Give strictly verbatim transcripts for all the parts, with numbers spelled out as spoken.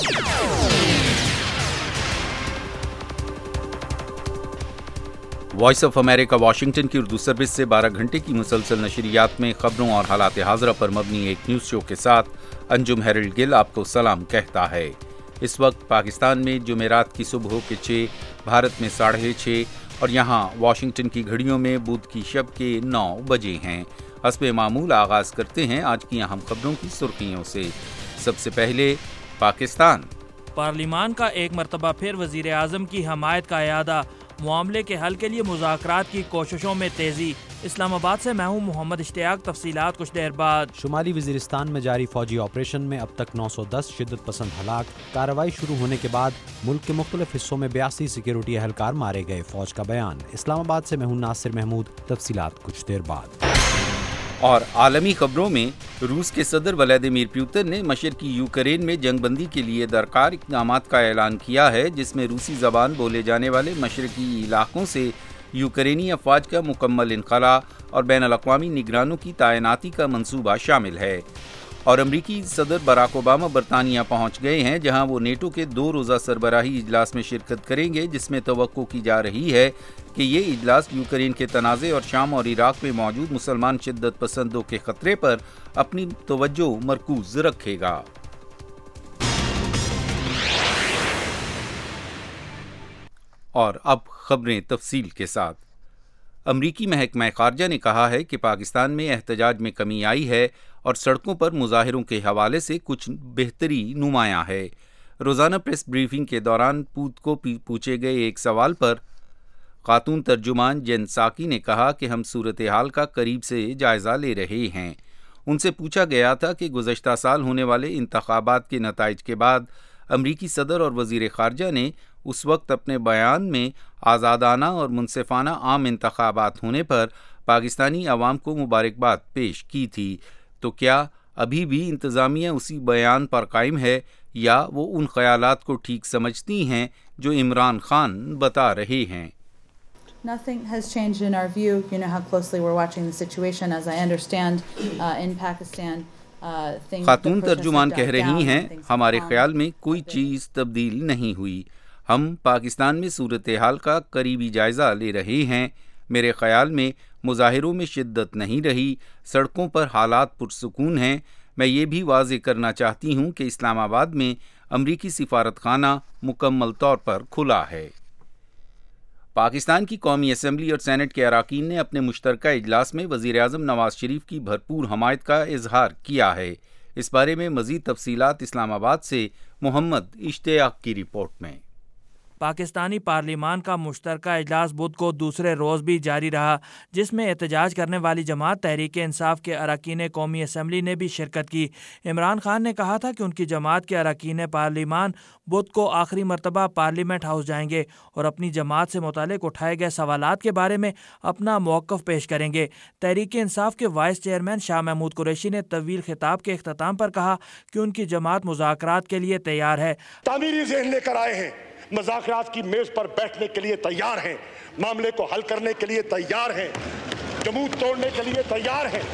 Voice of America Washington की Urdu service से बारह घंटे की मुसलसल नशरियात में खबरों और हालात हाज़रा पर मबनी एक न्यूज़ शो के साथ अंजुम हेरल्ड गिल आपको सलाम कहता है। इस वक्त पाकिस्तान में जुमेरात की सुबह के छः, भारत में साढ़े छः और यहाँ वाशिंगटन की घड़ियों में बुध की शब के नौ बजे हैं। हस्बे मामूल आगाज़ करते हैं आज की अहम खबरों की सुर्खियों से। सबसे पहले पाकिस्तान। पार्लिमान का एक मरतबा फिर वज़ीर आज़म की हमायत का इयादा, मामले के हल के लिए मुज़ाकरात की कोशिशों में तेज़ी। इस्लामाबाद से मैं हूँ मोहम्मद इश्तियाक, तफसीलात कुछ देर बाद। शुमाली वज़ीरिस्तान में जारी फौजी ऑपरेशन में अब तक नौ सौ दस शिद्दत पसंद हलाक। कार्रवाई शुरू होने के बाद मुल्क के मुख्तलिफ हिस्सों में बयासी सिक्योरिटी एहलकार मारे गए, फौज का बयान। इस्लामाबाद से मैं हूँ नासिर महमूद, तफसीलात कुछ देर बाद। और आलमी खबरों में रूस के सदर व्लादिमीर पुतिन ने मशरकी यूक्रेन में जंगबंदी के लिए दरकार इक़दामात का ऐलान किया है, जिसमें रूसी ज़बान बोले जाने वाले मशरकी इलाकों से यूक्रेनी अफवाज का मुकम्मल इनखला और बैनुल-अक़वामी निगरानों की तैनाती का मंसूबा शामिल है। और अमरीकी सदर बराक ओबामा बरतानिया पहुंच गए हैं, जहां वो नेटो के दो रोज़ा सरबराही इजलास में शिरकत करेंगे, जिसमें तवक्को की जा रही है कि ये इजलास यूक्रेन के तनाज़े और शाम और इराक में मौजूद मुसलमान शिद्दत पसंदों के खतरे पर अपनी तवज्जो मरकूज रखेगा। और अब खबरें तफसील के साथ। अमरीकी महकमा खारजा ने कहा है कि पाकिस्तान में एहतजाज में कमी आई है और सड़कों पर मुजाहिरों के हवाले से कुछ बेहतरी नुमायां है। रोज़ाना प्रेस ब्रीफिंग के दौरान पूत को पूछे गए एक सवाल पर खातून तर्जुमान जेन साकी ने कहा कि हम सूरत हाल का करीब से जायज़ा ले रहे हैं। उनसे पूछा गया था कि गुज़श्ता साल होने वाले इंतखाबात के नताइज के बाद अमरीकी सदर और वज़ीर ख़ारजा ने उस वक्त अपने बयान में आज़ादाना और मुनसिफ़ाना आम इंतखाबात होने पर पाकिस्तानी अवाम को मुबारकबाद पेश की थी, तो क्या अभी भी इंतज़ामिया उसी बयान पर कायम है या वो उन ख़यालात को ठीक समझती हैं जो इमरान खान बता रहे हैं? Nothing has changed in our view. You know how closely we're watching the situation. As I understand, uh, in Pakistan, uh, things. खातून तर्जुमान कह रही हैं, हमारे ख्याल में कोई चीज़ तब्दील नहीं हुई। हम पाकिस्तान में सूरत हाल का करीबी जायज़ा ले रहे हैं। मेरे ख्याल में मुजाहिरों में शिद्दत नहीं रही, सड़कों पर हालात पुरसुकून हैं। मैं ये भी वाज़ेह करना चाहती हूँ कि इस्लामाबाद में अमरीकी सिफारत खाना मुकम्मल तौर पर खुला है। पाकिस्तान की कौमी असम्बली और सेनेट के अराकीन ने अपने मुश्तरका इजलास में वज़ीर आज़म नवाज शरीफ की भरपूर हमायत का इजहार किया है। इस बारे में मज़ीद तफसीलात इस्लामाबाद से मोहम्मद इश्तियाक की रिपोर्ट में। पाकिस्तानी पार्लिमान का मुश्तरका इजलास बुध को दूसरे रोज़ भी जारी रहा, जिसमें एहतजाज करने वाली जमात तहरीक इंसाफ के अरकान कौमी असम्बली ने भी शिरकत की। इमरान खान ने कहा था कि उनकी जमात के अरकान पार्लिमान बुध को आखिरी मरतबा पार्लियामेंट हाउस जाएंगे और अपनी जमात से मुतालिक उठाए गए सवालात के बारे में अपना मौक़िफ़ पेश करेंगे। तहरीक इंसाफ के वाइस चेयरमैन शाह महमूद कुरैशी ने तवील खिताब के इख्तिताम पर कहा कि उनकी जमात मुज़ाकरात के लिए तैयार है। तामीरी ज़हन लेकर आए हैं, मुज़ाकरात की मेज पर बैठने के लिए तैयार हैं, मामले को हल करने के लिए तैयार हैं, जमूत तोड़ने के लिए तैयार हैं।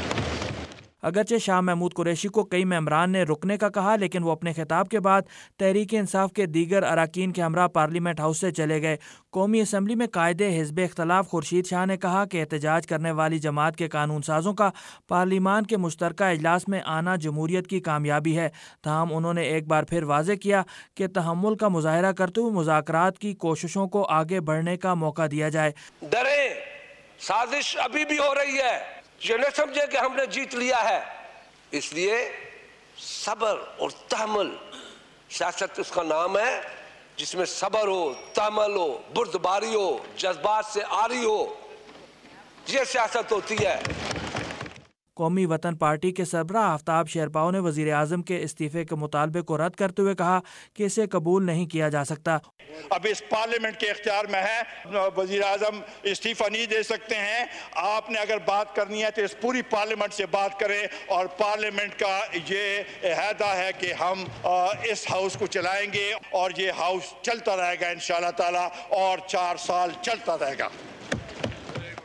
अगरचे शाह महमूद कुरैशी को कई मेंबरान ने रुकने का कहा, लेकिन वो अपने खिताब के बाद तहरीक इंसाफ के दीगर अरकान के हमरा पार्लियामेंट हाउस से चले गए। कौमी असम्बली में कायदे हिज़्ब इख्तलाफ खुर्शीद शाह ने कहा कि एहतजाज करने वाली जमात के कानून साजों का पार्लिमान के मुश्तरका इजलास में आना जमहूरियत की कामयाबी है। ताहम उन्होंने एक बार फिर वाज़ेह किया कि तहम्मुल का मुजाहरा करते हुए मुज़ाकरात की कोशिशों को आगे बढ़ने का मौका दिया जाए। डरे, साजिश अभी भी हो रही है, ये न समझे कि हमने जीत लिया है। इसलिए सब्र और तहम्मुल, सियासत उसका नाम है जिसमें सब्र हो, तहम्मुल हो, बुर्दबारी हो, जज्बात से आरी हो, ये सियासत होती है। कौमी वतन पार्टी के सरबराह आफ्ताब शेरपाओ ने वज़ीर आज़म के इस्तीफ़े के मुतालबे को रद्द करते हुए कहा कि इसे कबूल नहीं किया जा सकता। अब इस पार्लियामेंट के इख्तियार में है, वज़ीर आज़म इस्तीफ़ा नहीं दे सकते हैं। आपने अगर बात करनी है तो इस पूरी पार्लियामेंट से बात करें और पार्लियामेंट का ये अहदा है कि हम इस हाउस को चलाएंगे और ये हाउस चलता रहेगा इंशाअल्लाह ताला, और चार साल चलता रहेगा।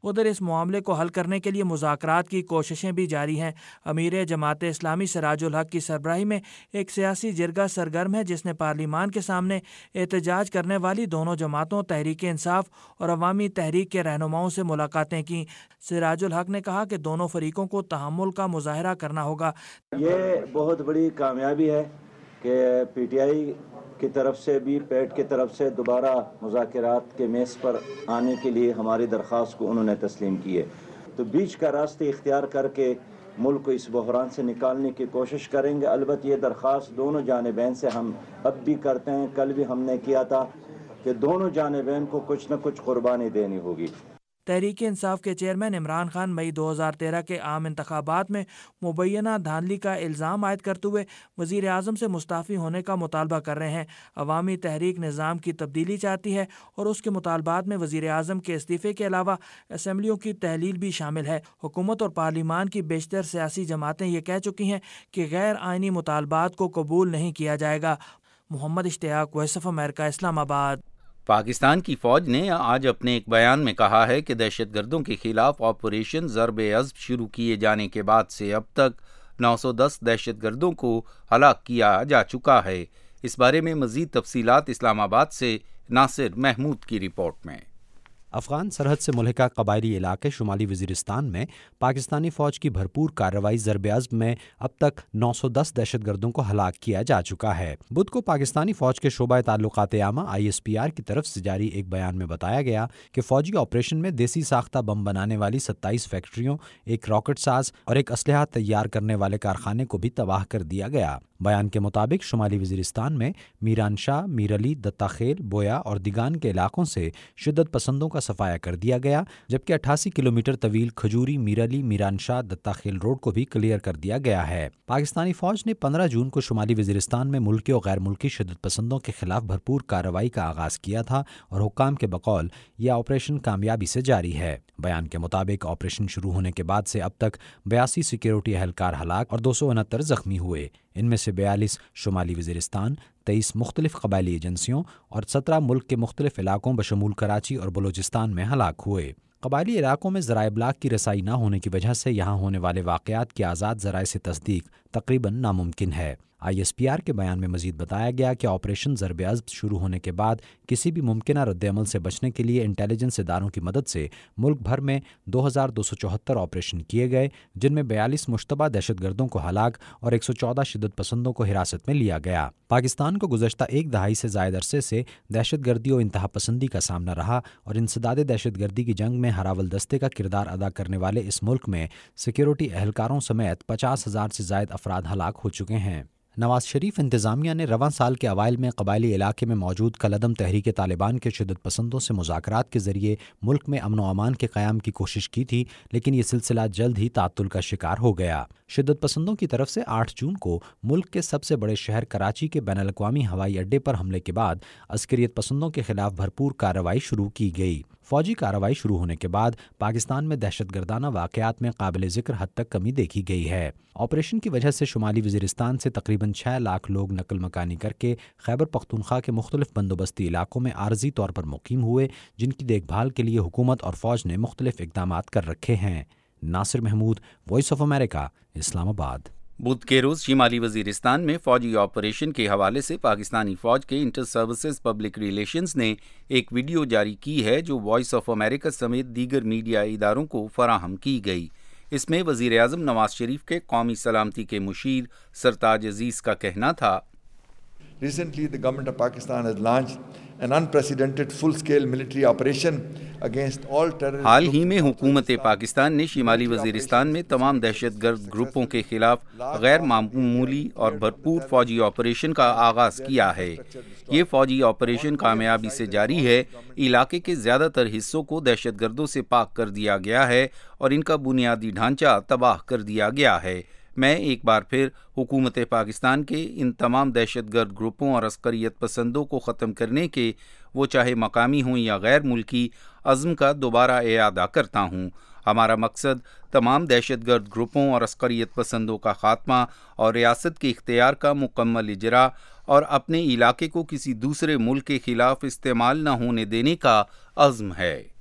ادھر اس معاملے کو حل کرنے کے لیے مذاکرات کی کوششیں بھی جاری ہیں۔ امیر جماعت اسلامی سراج الحق کی سربراہی میں ایک سیاسی جرگہ سرگرم ہے جس نے پارلیمان کے سامنے احتجاج کرنے والی دونوں جماعتوں تحریک انصاف اور عوامی تحریک کے رہنماؤں سے ملاقاتیں کی۔ سراج الحق نے کہا کہ دونوں فریقوں کو تحمل کا مظاہرہ کرنا ہوگا۔ یہ بہت بڑی کامیابی ہے کہ پی ٹی آئی کی طرف سے بھی پیٹ کی طرف سے دوبارہ مذاکرات کے میز پر آنے کے لیے ہماری درخواست کو انہوں نے تسلیم کی ہے، تو بیچ کا راستہ اختیار کر کے ملک کو اس بحران سے نکالنے کی کوشش کریں گے۔ البتہ یہ درخواست دونوں جانبین سے ہم اب بھی کرتے ہیں، کل بھی ہم نے کیا تھا کہ دونوں جانبین کو کچھ نہ کچھ قربانی دینی ہوگی۔ تحریک انصاف کے چیئرمین عمران خان مئی دو ہزار تیرہ کے عام انتخابات میں مبینہ دھاندلی کا الزام عائد کرتے ہوئے وزیر اعظم سے مستعفی ہونے کا مطالبہ کر رہے ہیں۔ عوامی تحریک نظام کی تبدیلی چاہتی ہے اور اس کے مطالبات میں وزیر اعظم کے استعفے کے علاوہ اسمبلیوں کی تحلیل بھی شامل ہے۔ حکومت اور پارلیمان کی بیشتر سیاسی جماعتیں یہ کہہ چکی ہیں کہ غیر آئینی مطالبات کو قبول نہیں کیا جائے گا۔ محمد اشتیاق، وائس آف امریکہ، اسلام آباد۔ پاکستان کی فوج نے آج اپنے ایک بیان میں کہا ہے کہ دہشت گردوں کے خلاف آپریشن ضرب عضب شروع کیے جانے کے بعد سے اب تک نو سو دس دہشت گردوں کو ہلاک کیا جا چکا ہے۔ اس بارے میں مزید تفصیلات اسلام آباد سے ناصر محمود کی رپورٹ میں۔ افغان سرحد سے ملحقہ قبائلی علاقے شمالی وزیرستان میں پاکستانی فوج کی بھرپور کارروائی ضرب عضب میں اب تک نو سو دس دہشت گردوں کو ہلاک کیا جا چکا ہے۔ بدھ کو پاکستانی فوج کے شعبہ تعلقات عامہ آئی ایس پی آر کی طرف سے جاری ایک بیان میں بتایا گیا کہ فوجی آپریشن میں دیسی ساختہ بم بنانے والی ستائیس فیکٹریوں، ایک راکٹ ساز اور ایک اسلحہ تیار کرنے والے کارخانے کو بھی تباہ کر دیا گیا۔ بیان کے مطابق شمالی وزیرستان میں میران شاہ، میر علی، دتا خیل، بویا اور دیگان کے علاقوں سے شدت پسندوں کا صفایا کر دیا گیا، جبکہ اٹھاسی کلومیٹر طویل کھجوری، میر علی، میران شاہ، دتا خیل روڈ کو بھی کلیئر کر دیا گیا ہے۔ پاکستانی فوج نے پندرہ جون کو شمالی وزیرستان میں ملکی اور غیر ملکی شدت پسندوں کے خلاف بھرپور کارروائی کا آغاز کیا تھا اور حکام کے بقول یہ آپریشن کامیابی سے جاری ہے۔ بیان کے مطابق آپریشن شروع ہونے کے بعد سے اب تک بیاسی سیکیورٹی اہلکار ہلاک اور دو سو انہتر زخمی ہوئے۔ ان میں سے بیالیس شمالی وزیرستان، تیئیس مختلف قبائلی ایجنسیوں اور سترہ ملک کے مختلف علاقوں بشمول کراچی اور بلوچستان میں ہلاک ہوئے۔ قبائلی علاقوں میں ذرائع ابلاغ کی رسائی نہ ہونے کی وجہ سے یہاں ہونے والے واقعات کی آزاد ذرائع سے تصدیق تقریباً ناممکن ہے۔ آئی ایس پی آر کے بیان میں مزید بتایا گیا کہ آپریشن ضرب عضب شروع ہونے کے بعد کسی بھی ممکنہ رد عمل سے بچنے کے لیے انٹیلیجنس اداروں کی مدد سے ملک بھر میں دو ہزار دو سو چوہتر آپریشن کیے گئے، جن میں بیالیس مشتبہ دہشت گردوں کو ہلاک اور ایک سو چودہ شدت پسندوں کو حراست میں لیا گیا۔ پاکستان کو گزشتہ ایک دہائی سے زائد عرصے سے دہشت گردی و انتہا پسندی کا سامنا رہا اور انسداد دہشت گردی کی جنگ میں ہراول دستے کا کردار ادا کرنے والے اس ملک میں سیکیورٹی اہلکاروں سمیت پچاس ہزار سے زائد افراد ہلاک ہو چکے ہیں۔ نواز شریف انتظامیہ نے رواں سال کے اوائل میں قبائلی علاقے میں موجود کالعدم تحریک طالبان کے شدت پسندوں سے مذاکرات کے ذریعے ملک میں امن و امان کے قیام کی کوشش کی تھی، لیکن یہ سلسلہ جلد ہی تعطل کا شکار ہو گیا۔ شدت پسندوں کی طرف سے آٹھ جون کو ملک کے سب سے بڑے شہر کراچی کے بین الاقوامی ہوائی اڈے پر حملے کے بعد عسکریت پسندوں کے خلاف بھرپور کارروائی شروع کی گئی۔ فوجی کارروائی شروع ہونے کے بعد پاکستان میں دہشت گردانہ واقعات میں قابل ذکر حد تک کمی دیکھی گئی ہے۔ آپریشن کی وجہ سے شمالی وزیرستان سے تقریباً چھ لاکھ لوگ نقل مکانی کر کے خیبر پختونخوا کے مختلف بندوبستی علاقوں میں عارضی طور پر مقیم ہوئے، جن کی دیکھ بھال کے لیے حکومت اور فوج نے مختلف اقدامات کر رکھے ہیں۔ Nasir Mahmood, Voice of America, Islamabad. بدھ کے روز شمالی وزیرستان میں فوجی آپریشن کے حوالے سے پاکستانی فوج کے انٹر سروسز پبلک ریلیشنز نے ایک ویڈیو جاری کی ہے جو وائس آف امریکہ سمیت دیگر میڈیا اداروں کو فراہم کی گئی۔ اس میں وزیر اعظم نواز شریف کے قومی سلامتی کے مشیر سرتاج عزیز کا کہنا تھا، Recently, the government of Pakistan has launched an unprecedented full-scale military operation against all terrorist. حال ہی میں حکومت پاکستان نے شمالی وزیرستان میں تمام دہشت گرد گروپوں کے خلاف غیر معمولی اور بھرپور فوجی آپریشن کا آغاز کیا ہے۔ یہ فوجی آپریشن کامیابی سے جاری ہے۔ علاقے کے زیادہ تر حصوں کو دہشت گردوں سے پاک کر دیا گیا ہے اور ان کا بنیادی ڈھانچہ تباہ کر دیا گیا ہے۔ میں ایک بار پھر حکومت پاکستان کے ان تمام دہشت گرد گروپوں اور عسکریت پسندوں کو ختم کرنے کے، وہ چاہے مقامی ہوں یا غیر ملکی، عزم کا دوبارہ اعادہ کرتا ہوں۔ ہمارا مقصد تمام دہشت گرد گروپوں اور عسکریت پسندوں کا خاتمہ اور ریاست کے اختیار کا مکمل اجرا اور اپنے علاقے کو کسی دوسرے ملک کے خلاف استعمال نہ ہونے دینے کا عزم ہے۔